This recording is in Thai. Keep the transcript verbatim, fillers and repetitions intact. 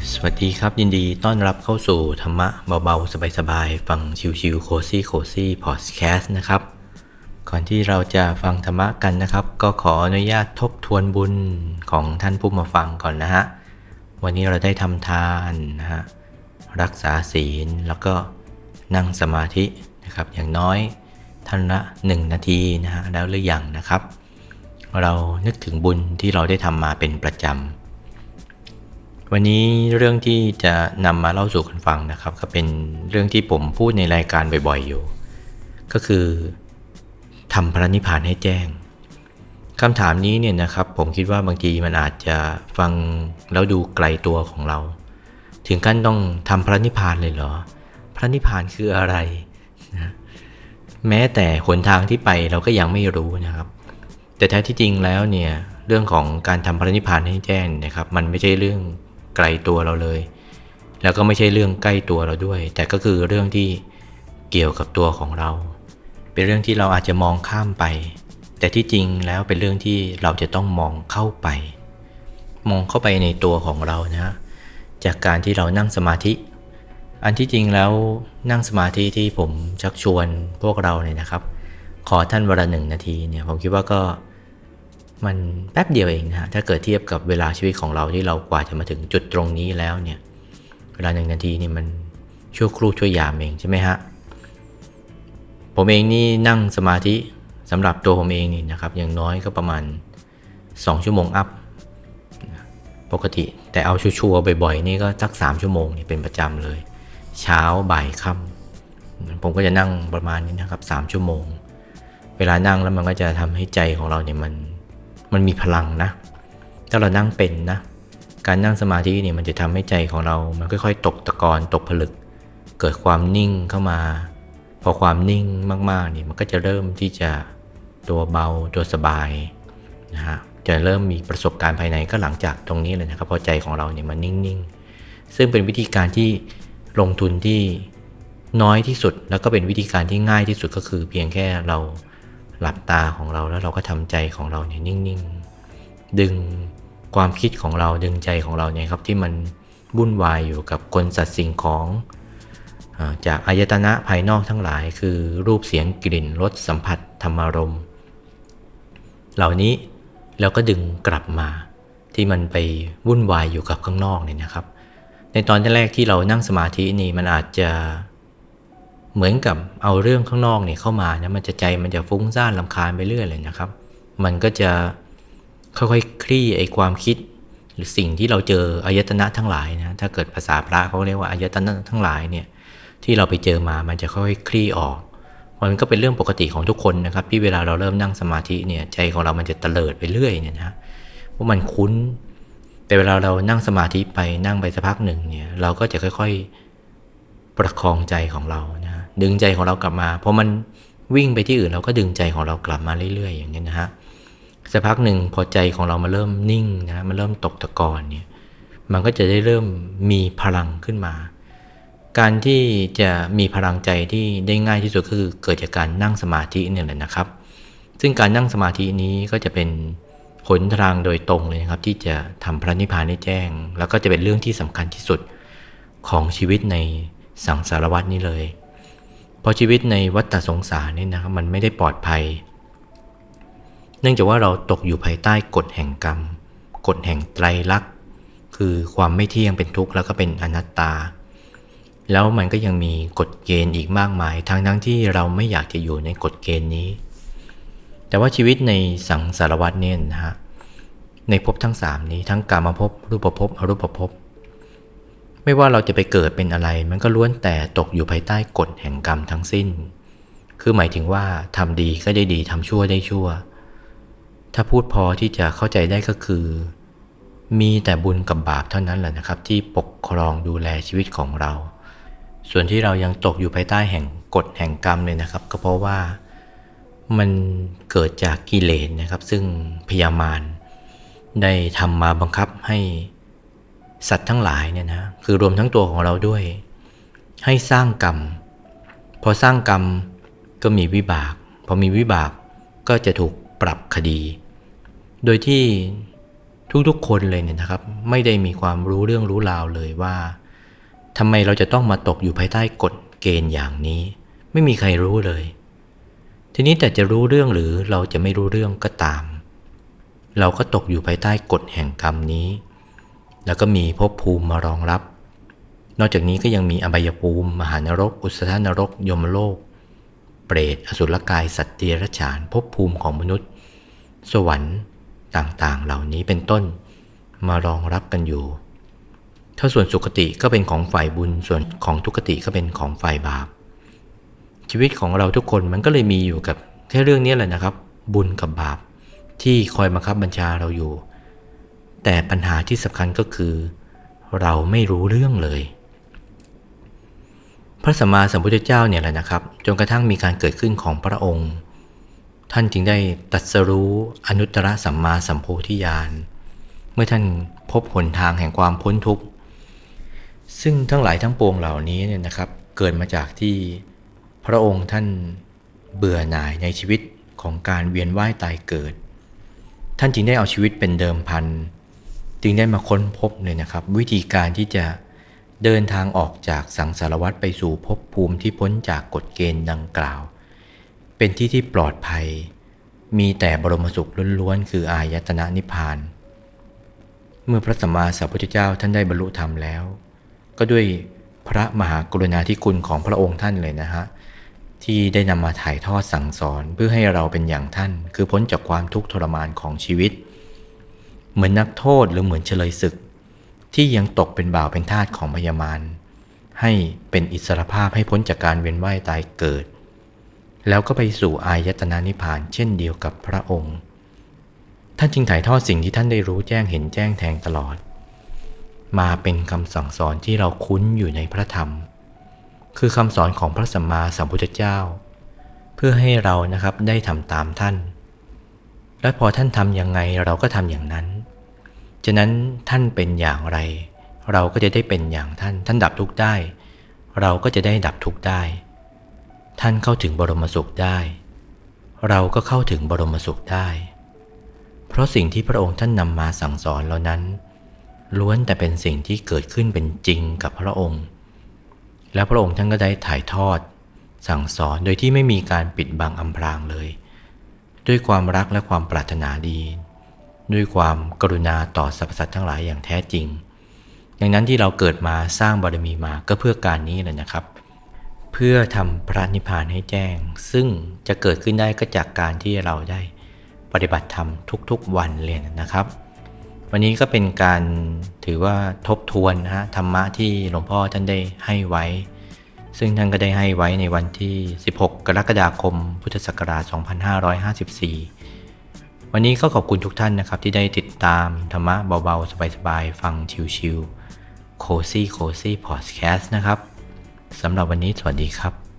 สวัสดีครับยินดีต้อนรับเข้าสู่ธรรมะเบาๆสบายๆฟังชิวๆโคซี่โคซี่พอดแคสต์นะครับก่อนที่เราจะฟังธรรมะกันนะครับก็ขออนุญาตทบทวนบุญของท่านผู้มาฟังก่อนนะฮะวันนี้เราได้ทำทานนะฮะรักษาศีลแล้วก็นั่งสมาธินะครับอย่างน้อยท่านละหนึ่งนาทีนะฮะแล้วหรือยังนะครับเรานึกถึงบุญที่เราได้ทำมาเป็นประจำวันนี้เรื่องที่จะนำมาเล่าสู่กันฟังนะครับก็เป็นเรื่องที่ผมพูดในรายการบ่อยๆอยู่ก็คือทำพระนิพพานให้แจ้งคำถามนี้เนี่ยนะครับผมคิดว่าบางทีมันอาจจะฟังแล้วดูไกลตัวของเราถึงขั้นต้องทำพระนิพพานเลยเหรอพระนิพพานคืออะไรนะแม้แต่หนทางที่ไปเราก็ยังไม่รู้นะครับแต่แท้ที่จริงแล้วเนี่ยเรื่องของการทำพระนิพพานให้แจ้งนะครับมันไม่ใช่เรื่องไกลตัวเราเลยแล้วก็ไม่ใช่เรื่องใกล้ตัวเราด้วยแต่ก็คือเรื่องที่เกี่ยวกับตัวของเราเป็นเรื่องที่เราอาจจะมองข้ามไปแต่ที่จริงแล้วเป็นเรื่องที่เราจะต้องมองเข้าไปมองเข้าไปในตัวของเรานะจากการที่เรานั่งสมาธิอันที่จริงแล้วนั่งสมาธิที่ผมชักชวนพวกเราเนี่ยนะครับขอท่านวันละหนึ่งนาทีเนี่ยผมคิดว่าก็มันแป๊บเดียวเองนะฮะถ้าเกิดเทียบกับเวลาชีวิตของเราที่เรากว่าจะมาถึงจุดตรงนี้แล้วเนี่ยเวลาหนึ่งนาทีนี่มันชั่วครู่ชั่วยามเองใช่ไหมฮะผมเองนี่นั่งสมาธิสำหรับตัวผมเองนี่นะครับอย่างน้อยก็ประมาณสองชั่วโมงอัพปกติแต่เอาชัวร์ๆบ่อยๆนี่ก็สักสามชั่วโมงนี่เป็นประจำเลยเช้าบ่ายค่ำผมก็จะนั่งประมาณนี้นะครับสามชั่วโมงเวลานั่งแล้วมันก็จะทำให้ใจของเราเนี่ยมันมันมีพลังนะถ้าเรานั่งเป็นนะการนั่งสมาธิเนี่ยมันจะทำให้ใจของเรามันค่อยๆตกตะกอนตกผลึกเกิดความนิ่งเข้ามาพอความนิ่งมากๆนี่มันก็จะเริ่มที่จะตัวเบาตัวสบายนะฮะจะเริ่มมีประสบการณ์ภายในก็หลังจากตรงนี้เลยนะครับพอใจของเราเนี่ยมันนิ่งๆซึ่งเป็นวิธีการที่ลงทุนที่น้อยที่สุดแล้วก็เป็นวิธีการที่ง่ายที่สุดก็คือเพียงแค่เราหลับตาของเราแล้วเราก็ทำใจของเราเนี่ยนิ่งๆดึงความคิดของเราดึงใจของเราเนี่ยครับที่มันวุ่นวายอยู่กับคนสัตว์สิ่งของจากอายตนะภายนอกทั้งหลายคือรูปเสียงกลิ่นรสสัมผัสธรรมารมณ์เหล่านี้แล้วก็ดึงกลับมาที่มันไปวุ่นวายอยู่กับข้างนอกเนี่ยนะครับในตอนแรกที่เรานั่งสมาธินี่มันอาจจะเหมือนกับเอาเรื่องข้างนอกเนี่ยเข้ามานะมันจะใจมันจะฟุ้งซ่านรำคาญไปเรื่อยเลยนะครับมันก็จะค่อยๆคลี่ไอ้ความคิดหรือสิ่งที่เราเจออายตนะทั้งหลายนะถ้าเกิดภาษาพระเขาเรียกว่าอายตนะทั้งหลายเนี่ยที่เราไปเจอมามันจะค่อยๆคลี่ออกมันก็เป็นเรื่องปกติของทุกคนนะครับที่เวลาเราเริ่มนั่งสมาธิเนี่ยใจของเรามันจะเตลิดไปเรื่อยเนี่ยนะเพราะมันคุ้นแต่เวลาเรานั่งสมาธิไปนั่งไปสักพักหนึ่งเนี่ยเราก็จะค่อยๆประคองใจของเรานะดึงใจของเรากลับมาพอมันวิ่งไปที่อื่นเราก็ดึงใจของเรากลับมาเรื่อยๆอย่างนี้นะฮะสักพักหนึ่งพอใจของเรามาเริ่มนิ่งนะมันเริ่มตกตะกอนเนี่ยมันก็จะได้เริ่มมีพลังขึ้นมาการที่จะมีพลังใจที่ได้ง่ายที่สุดก็คือเกิดจากการนั่งสมาธิเนี่ยแหละนะครับซึ่งการนั่งสมาธินี้ก็จะเป็นหนทางโดยตรงเลยนะครับที่จะทำพระนิพพานให้แจ้งแล้วก็จะเป็นเรื่องที่สำคัญที่สุดของชีวิตในสังสารวัฏนี้เลยเพราะชีวิตในวัฏสงสารนี่นะครับมันไม่ได้ปลอดภัยเนื่องจากว่าเราตกอยู่ภายใต้กฎแห่งกรรมกฎแห่งไตรลักษณ์คือความไม่เที่ยงเป็นทุกข์แล้วก็เป็นอนัตตาแล้วมันก็ยังมีกฎเกณฑ์อีกมากมายทั้งทั้งที่เราไม่อยากจะอยู่ในกฎเกณฑ์นี้แต่ว่าชีวิตในสังสารวัฏเนี่ยนะฮะในภพทั้งสามนี้ทั้งกามภพรูปภพอรูปภพไม่ว่าเราจะไปเกิดเป็นอะไรมันก็ล้วนแต่ตกอยู่ภายใต้กฎแห่งกรรมทั้งสิ้นคือหมายถึงว่าทำดีก็ได้ดีทำชั่วได้ชั่วถ้าพูดพอที่จะเข้าใจได้ก็คือมีแต่บุญกับบาปเท่านั้นแหละนะครับที่ปกครองดูแลชีวิตของเราส่วนที่เรายังตกอยู่ภายใต้แห่งกฎแห่งกรรมเลยนะครับก็เพราะว่ามันเกิดจากกิเลสนะครับซึ่งพยามารได้ทำมาบังคับให้สัตว์ทั้งหลายเนี่ยนะคือรวมทั้งตัวของเราด้วยให้สร้างกรรมพอสร้างกรรมก็มีวิบากพอมีวิบากก็จะถูกปรับคดีโดยที่ทุกๆคนเลยเนี่ยนะครับไม่ได้มีความรู้เรื่องรู้ราวเลยว่าทำไมเราจะต้องมาตกอยู่ภายใต้กฎเกณฑ์อย่างนี้ไม่มีใครรู้เลยทีนี้แต่จะรู้เรื่องหรือเราจะไม่รู้เรื่องก็ตามเราก็ตกอยู่ภายใต้กฎแห่งกรรมนี้แล้วก็มีภพภูมิมารองรับนอกจากนี้ก็ยังมีอบายภูมิมหานรกอุสสนรกยมโลกเปรตอสุรกายสัตว์เดรัจฉานภพภูมิของมนุษย์สวรรค์ต่างๆเหล่านี้เป็นต้นมารองรับกันอยู่ถ้าส่วนสุคติก็เป็นของฝ่ายบุญส่วนของทุกขติก็เป็นของฝ่ายบาปชีวิตของเราทุกคนมันก็เลยมีอยู่กับแค่เรื่องนี้แหละนะครับบุญกับบาปที่คอยบังคับบัญชาเราอยู่แต่ปัญหาที่สำคัญก็คือเราไม่รู้เรื่องเลยพระสัมมาสัมพุทธเจ้าเนี่ยแหละนะครับจนกระทั่งมีการเกิดขึ้นของพระองค์ท่านจึงได้ตรัสรู้อนุตตรสัมมาสัมโพธิญาณเมื่อท่านพบหนทางแห่งความพ้นทุกข์ซึ่งทั้งหลายทั้งปวงเหล่านี้เนี่ยนะครับเกิดมาจากที่พระองค์ท่านเบื่อหน่ายในชีวิตของการเวียนว่ายตายเกิดท่านจึงได้เอาชีวิตเป็นเดิมพันจึงได้มาค้นพบเลยนะครับวิธีการที่จะเดินทางออกจากสังสารวัฏไปสู่ภพภูมิที่พ้นจากกฎเกณฑ์ดังกล่าวเป็นที่ที่ปลอดภัยมีแต่บรมสุขล้วนๆคืออายตนะนิพพานเมื่อพระสัมมาสัมพุทธเจ้าท่านได้บรรลุธรรมแล้วก็ด้วยพระมหากรุณาธิคุณของพระองค์ท่านเลยนะฮะที่ได้นำมาถ่ายทอดสั่งสอนเพื่อให้เราเป็นอย่างท่านคือพ้นจากความทุกข์ทรมานของชีวิตเหมือนนักโทษหรือเหมือนเฉลยศึกที่ยังตกเป็นบ่าวเป็นทาสของพยามารให้เป็นอิสรภาพให้พ้นจากการเวียนว่ายตายเกิดแล้วก็ไปสู่อายตนะนิพพานเช่นเดียวกับพระองค์ท่านจึงถ่ายทอดสิ่งที่ท่านได้รู้แจ้งเห็นแจ้งแทงตลอดมาเป็นคำสั่งสอนที่เราคุ้นอยู่ในพระธรรมคือคำสอนของพระสัมมาสัมพุทธเจ้าเพื่อให้เรานะครับได้ทำตามท่านและพอท่านทำอย่างไงเราก็ทำอย่างนั้นฉะนั้นท่านเป็นอย่างไรเราก็จะได้เป็นอย่างท่านท่านดับทุกข์ได้เราก็จะได้ดับทุกข์ได้ท่านเข้าถึงบรมสุขได้เราก็เข้าถึงบรมสุขได้เพราะสิ่งที่พระองค์ท่านนำมาสั่งสอนเหล่านั้นล้วนแต่เป็นสิ่งที่เกิดขึ้นเป็นจริงกับพระองค์และพระองค์ท่านก็ได้ถ่ายทอดสั่งสอนโดยที่ไม่มีการปิดบังอำพรางเลยด้วยความรักและความปรารถนาดีด้วยความกรุณาต่อสรรพสัตว์ทั้งหลายอย่างแท้จริงดังนั้นที่เราเกิดมาสร้างบารมีมาก็เพื่อการนี้เลยนะครับเพื่อทำพระนิพพานให้แจ้งซึ่งจะเกิดขึ้นได้ก็จากการที่เราได้ปฏิบัติธรรมทุกๆวันเลยนะครับวันนี้ก็เป็นการถือว่าทบทวนนะฮะธรรมะที่หลวงพ่อท่านได้ให้ไว้ซึ่งท่านก็ได้ให้ไว้ในวันที่สิบหกกรกฎาคมพุทธศักราชสองพันห้าร้อยห้าสิบสี่วันนี้ก็ขอบคุณทุกท่านนะครับที่ได้ติดตามธรรมะเบาๆสบายๆฟังชิวๆโคซี่โคซี่พอดแคสต์นะครับสำหรับวันนี้สวัสดีครับ